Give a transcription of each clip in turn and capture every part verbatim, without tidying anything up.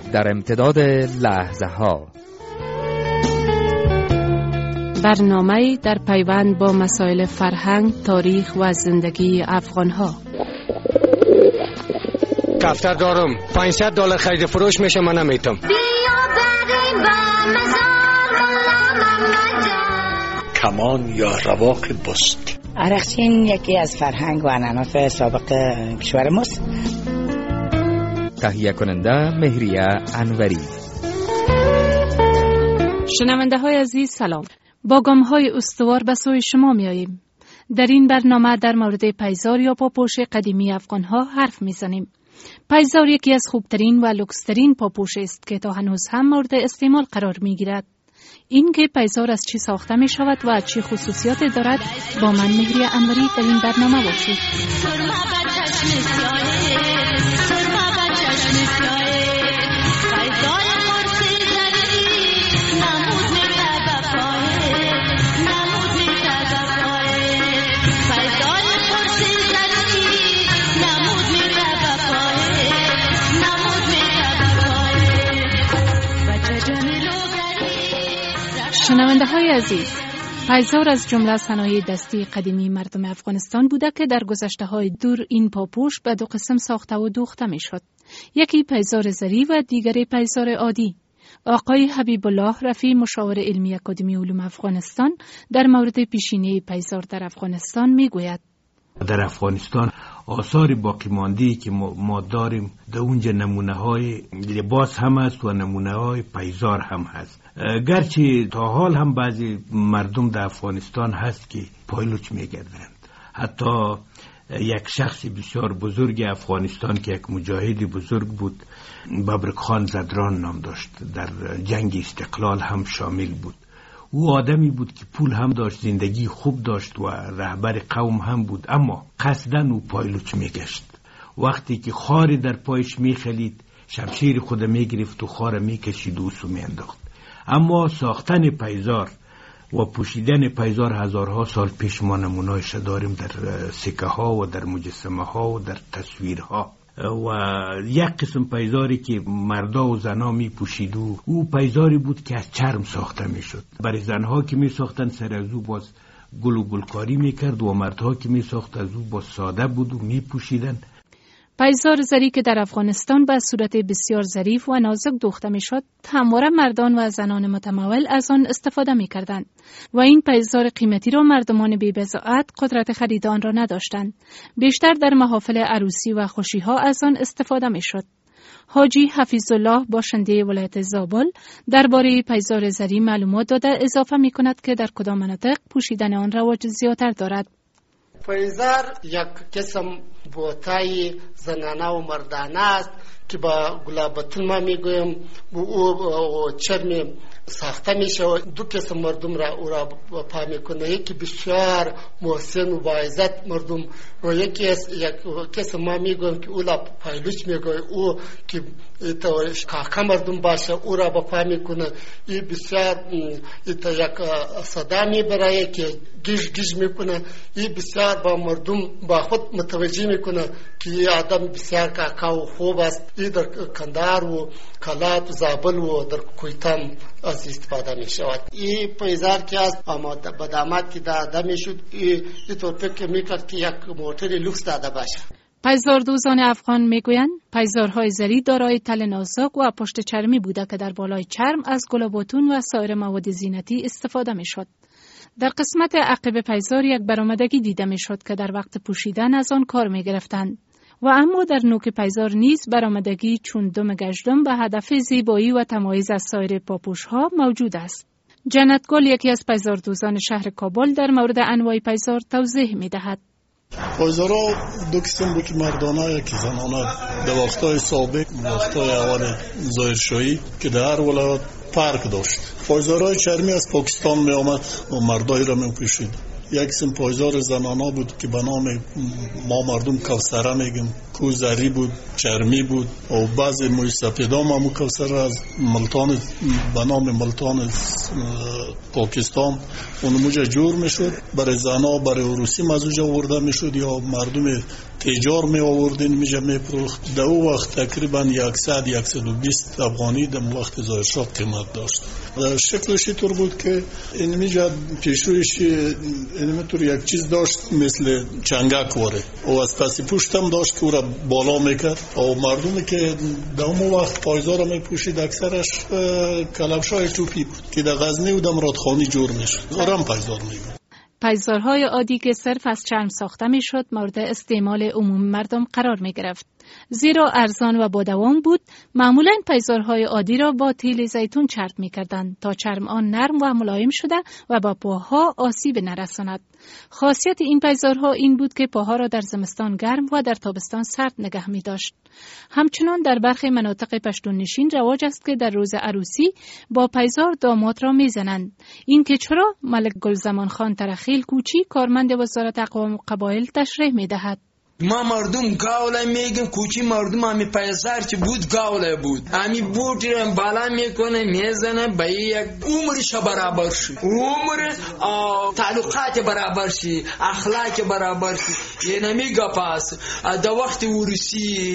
در امتداد لحظه ها، برنامه در پیوند با مسائل فرهنگ، تاریخ و زندگی افغان‌ها. دفتر دارم پانصد دلار خرید فروش میشه، من نمیتونم. کمان یا رواق بست. عرقچین یکی از فرهنگ و عنعنات سابق کشور ماست. تهیه کننده مهریه انوری. شنونده های عزیز سلام. با گام های استوار به سوی شما می آییم. در این برنامه در مورد پیزار یا پاپوش قدیمی افغان ها حرف می زنیم. پیزار یکی از خوبترین و لوکسترین پاپوش است که تا هنوز هم مورد استعمال قرار می گیرد. این که پیزار از چی ساخته می شود و چی خصوصیات دارد، با من مهریه انوری در این برنامه باشید. شنونده های عزیز، پیزار از جمله صنایع دستی قدیمی مردم افغانستان بوده که در گذشته های دور این پاپوش به دو قسم ساخته و دوخته می شد. یکی پیزار زری و دیگری پیزار عادی. آقای حبیب الله رفیع، مشاور علمی اکادمی علوم افغانستان، در مورد پیشینه پیزار در افغانستان می گوید. در افغانستان آثار باقی مانده که ما داریم در اونجا نمونه های لباس هم هست و نمونه های پیزار هم هست. گرچه تا حال هم بعضی مردم در افغانستان هست که پایلوچ میگردند. حتی یک شخص بسیار بزرگ افغانستان که یک مجاهد بزرگ بود، ببرک خان زدران نام داشت، در جنگ استقلال هم شامل بود. او آدمی بود که پول هم داشت، زندگی خوب داشت و رهبر قوم هم بود، اما قصدن او پایلوچ میگشت. وقتی که خاری در پایش میخلید، شمشیر خود میگرفت و خار میکشید و سو میانداخت. اما ساختن پیزار و پوشیدن پیزار هزارها سال پیش ما نمونه‌اش داریم در سکه ها و در مجسمه ها و در تصویرها. و یک قسم پیزاری که مردا و زنا می پوشید و او پیزاری بود که از چرم ساخته می شد. برای زنها که می ساختن سر از او باز گل و گلکاری می کرد و مردها که می ساخت از او باز ساده بود و می پوشیدن. پیزار زری که در افغانستان به صورت بسیار ظریف و نازک دوخته می شد، همواره مردان و زنان متمول از آن استفاده می کردند و این پیزار قیمتی را مردمان بی بضاعت قدرت خرید آن را نداشتند. بیشتر در محافل عروسی و خوشی ها از آن استفاده می شد. حاجی حفیظ الله، باشنده ولایت زابل، درباره پیزار زری معلومات داده اضافه می کند که در کدام مناطق پوشیدن آن رواج زیادتر دارد. پیزار یک قسم بوتای زنانه و مردانه است که با گلابتون ما میگویم او چرم ساخته میشه و دو قسم مردم را او را پا میکنه. یکی بسیار محسن و باعزت مردم و یکی یک قسم ما میگویم که او را پایلوچ میگویم، او که کاکا مردم باشه او را با پا میکنه. این بسیار یک صدا میبره که گیج گیج میکنه. این بسیار با مردم با خود متوجه میکنه که این آدم بسیار کاکا و خوب است. این در کندهار و کلات و زابل و در کویتان از استفاده می شود. این پیزار که است به داماد که داده می شد، این طور فکر می کرد که یک موتر لوکس داده باشه. پیزار دوزان افغان می گویند پیزارهای زری دارای تل نازک و پشت چرمی بوده که در بالای چرم از گلاباتون و سایر مواد زینتی استفاده می شد. در قسمت عقب پیزار یک برآمدگی دیده می شد که در وقت پوشیدن از آن کار می گرفتند. و اما در نوک پیزار نیز برآمدگی چون دم گشتم به هدف زیبایی و تمایز از سایر پاپوش ها موجود است. جنت گل، یکی از پیزاردوزان شهر کابل، در مورد انواع پیزار توضیح می دهد. پیزارها دو قسم بود که مردانه یکی زنانه. در وقتهای سابق، وقتهای اول ظاهرشاهی که در هر ولایت فرق داشت. پیزارهای چرمی از پاکستان می آمد و مردای را می پوشید. یک قسم پایزار زنانا بود که به نام ما مردم کوثره میگیم، کو زری بود، چرمی بود و بعضی موی سفیدا ما مو کوثره از ملتان به نام ملتان پاکستان اون موجه جور میشد. برای زنا برای عروسی مزوجه آورده میشد یا مردم تجار می آوردین میجا میفروخت. در او وقت تقریبا صد صد و بیست افغانی در وقت ظاهر شاه قیمت داشت. شکلش طور بود که این میجا پیشرویش اینطور یک چیز داشت مثل چنگک واره و از پسی پوشتم داشت که او را بالا میکرد و مردمی که در اون وقت پایزار می پوشید اکثرش کلبشای توپی بود که در غزنی و در مرادخانی جور میشد. آرام پایزار میگن. پایزارهای عادی که صرف از چرم ساخته میشد مورد استعمال عموم مردم قرار می گرفت. زیرا ارزان و با دوام بود، معمولاً پایزارهای عادی را با تیل زیتون چرب می کردند تا چرم آن نرم و ملایم شده و با پاها آسیب نرساند. خاصیت این پایزارها این بود که پاها را در زمستان گرم و در تابستان سرد نگه می داشت. همچنان در برخی مناطق پشتون نشین رواج است که در روز عروسی با پایزار داماد را می زنند. این که چرا ملک گلزمان خان ترخیل کوچی کارمند وزارت اقوام و قبایل تشریح می دهد. ما مردم گاوله میگیم کوچی مردم همی پیزار چی بود گاوله بود همی بوتی رو بالا میکنه میزنه به یک عمرش برابر شد عمر تعلقات برابر شد اخلاق برابر شد یه نمیگه پاس در وقت عروسی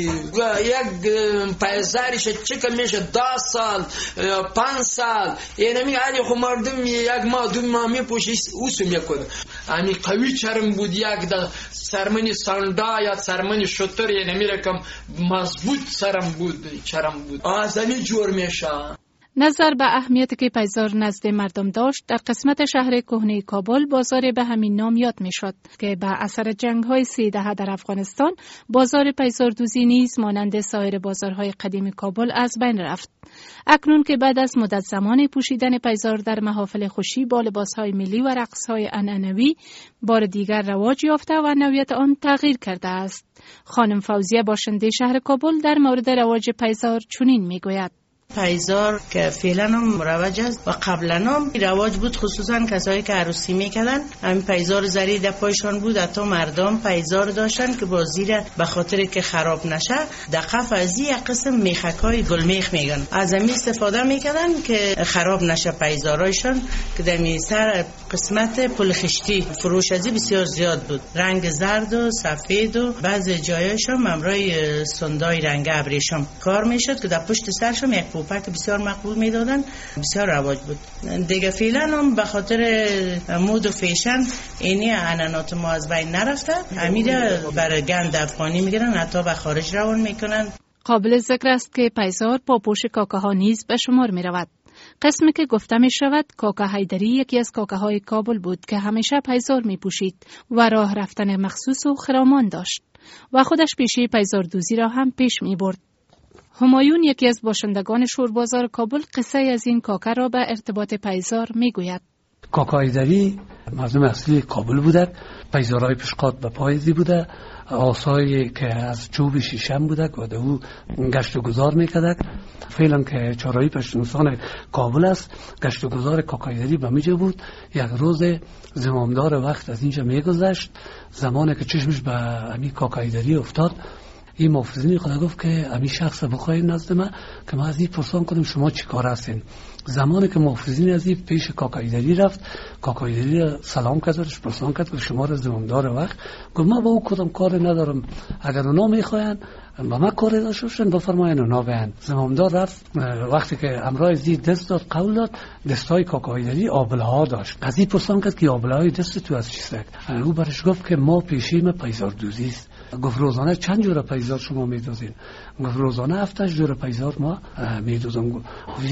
یک پیزارش چکه میشه ده سال پنج سال یه نمیگه علی خو مردم یک ما دو ما میپوشه اوسو میکنه همی قوی چرم بود یک در سرمنی ساندا یا سرمنی شطور یه نمیرکم مضبوط سرم بود چرم بود آزمی جور میشه. نظر به اهمیت که پایزار نزد مردم داشت، در قسمت شهر کهنه کابل بازار به همین نام یاد میشد که به اثر جنگ‌های سی دهه در افغانستان بازار پایزاردوزی نیز مانند سایر بازارهای قدیم کابل از بین رفت. اکنون که بعد از مدت زمان پوشیدن پایزار در محافل خوشی با لباسهای ملی و رقصهای عنعنوی بار دیگر رواج یافته و نوعیت آن تغییر کرده است. خانم فوزیه باشنده شهر کابل در مورد رواج پایزار چنین میگوید: پایزار که فعلا هم مروج است و قبلا هم رواج بود، خصوصا کسایی که عروسی میکردن همین پایزار زری در پایشان بود. حتی مردم پایزار داشتن که با زیر به خاطر که خراب نشه در قف از یک قسم میخکای گلمیخ میگن از همین استفاده میکردن که خراب نشه پایزارایشان که در سر قسمت پل خشتی فروش ازی بسیار زیاد بود، رنگ زرد و سفید و بعضی جایشان ممرای سندای رنگ ابریشم کار میشد که در پشت سرشون یک پوپک بسیار مقبول میدادن، بسیار رواج بود. دیگه فعلا هم به خاطر مود و فیشن اینی عنعنات ما از بین نرفته، امیده برای گند افغانی میگیرن، حتی به خارج روان میکنن. قابل ذکر است که پایزار پاپوش کاکاها نیز به شمار می رود. قسمی که گفته می شود کاکا حیدری یکی از کاکاهای کابل بود که همیشه پایزار می پوشید و راه رفتن مخصوص و خرامان داشت و خودش پیشه پایزار دوزی را هم پیش می برد. همایون یکی از باشندگان شوربازار کابل قصه از این کاکا را به ارتباط پایزار می گوید. کاکا حیدری مردم اصلی کابل بوده، پایزارهای پشقات به پایزی بوده، آسایی که از چوب شیشم بوده و در او گشت و گذار میکرده. فعلا که چهارراه پشتونستان کابل است، گشت و گذار کاکا حیدری به میجه بود. یک روز زمامدار وقت از اینجا میگذشت، زمانی که چشمش به امی کاکا حیدری افتاد، این محافظینی خدا گفت که امی شخص بخواهید نزد من که ما از این پرسان کنیم شما چی کار هستین. زمانی که محافظین از این پیش کاکا حیدری رفت، کاکا حیدری سلام کردش، پرسان کرد که شما را زمامدار وقت، گفت ما با او کدام کار ندارم، اگر اونا میخواین با ما کار داشته باشن بفرمایین اونا بیان. زمامدار رفت، وقتی که امرای زی دست داد قول داد، دستای کاکا حیدری آبلها داشت. از این پرسان کرد که آبلهای دست تو از چیست؟ او برش گفت که ما پیشیم پایزار دوزی است. گفت روزانه چند جور پایزار شما میدوزین؟ گفت روزانه هفتش جور پایزار ما میدوزم. گفت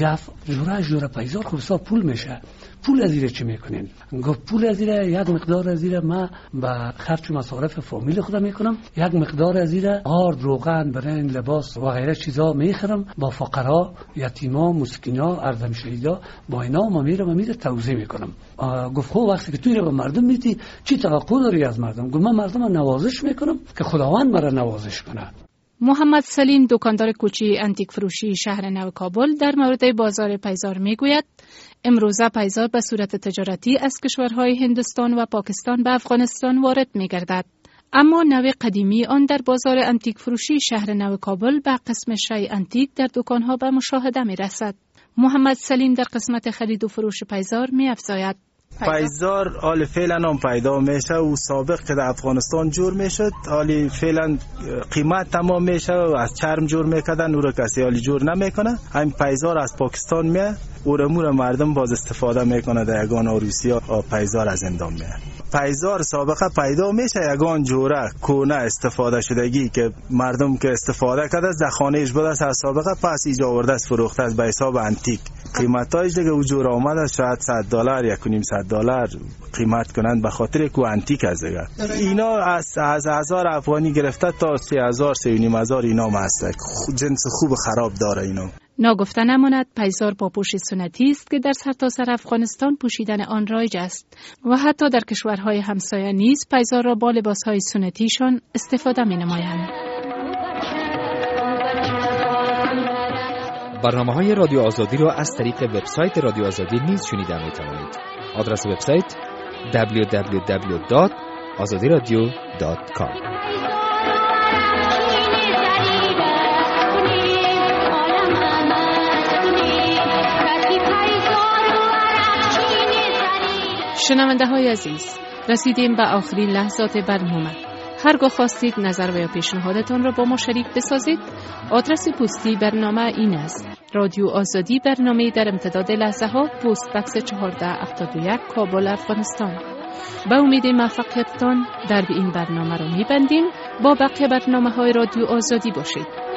جوره جور پایزار خب حساب پول میشه، پول از ایره چی میکنین؟ گفت پول از ایره یک مقدار از ایره ما به خرج و مصارف فامیل خودم میکنم، یک مقدار از ایره آرد روغن برنج لباس و غیره چیزا میخرم، با فقرا یتیما مسکینا اردم شهیدا با اینا ما میرم و میره توزیع میکنم. گفت خب وقتی که توی رو به مردم میدی چی توقع داری از مردم؟ گفت من مردم رو نوازش میکنم که خداوند مرا نوازش کنه. محمد سلیم دکاندار کوچی انتیک فروشی شهر نو کابل در مورد بازار پایزار میگوید امروزه پایزار به صورت تجارتی از کشورهای هندوستان و پاکستان به افغانستان وارد میگردد، اما نوع قدیمی آن در بازار انتیک فروشی شهر نو کابل به قسم شی انتیک در دکانها به مشاهده میرسد. محمد سلیم در قسمت خرید و فروش پایزار می‌افزاید: پایزار حال فعلا هم پیدا میشه و سابق که در افغانستان جور میشد حالی فعلا قیمت تمام میشه و از چرم جور میکردن او را کسی حالی جور نمیکنه. همین پایزار از پاکستان میه او را مور مردم باز استفاده میکنه در یگان روسیا و پایزار از اندام میه. پایزار سابقه پیدا میشه یگان جوره کونه استفاده شدگی که مردم که استفاده کرده از خانهش بوده از سابقه پس ایجا آورده است فروخته است به حساب انتیک. قیمتاش دیگه وجود آمده شاید صد دلار یک و نیم صد دلار قیمت کنند به خاطر کو انتیک است دیگه. اینا از از هزار افغانی گرفته تا سه هزار سه و نیم هزار اینا هست. جنس خوب خراب داره اینا. ناگفته نماند پایزار پاپوش سنتی است که در سرتاسر افغانستان پوشیدن آن رایج است و حتی در کشورهای همسایه نیز پایزار را با لباسهای سنتیشان استفاده می نمایند. برنامه‌های رادیو آزادی را از طریق وبسایت رادیو آزادی نیز شنیده می توانید. آدرس وبسایت دبلیو دبلیو دبلیو دات آزادی رادیو دات کام. شنونده های عزیز، رسیدیم به آخرین لحظات برنامه. هرگاه خواستید نظر و یا پیشنهادتان را با ما شریک بسازید، آدرس پستی برنامه این است: رادیو آزادی، برنامه در امتداد لحظه ها، پست بکس چهارده هفتاد و یک، کابل، افغانستان. به امید موفقیتتان در این برنامه را می‌بندیم. با بقیه برنامه های رادیو آزادی باشید.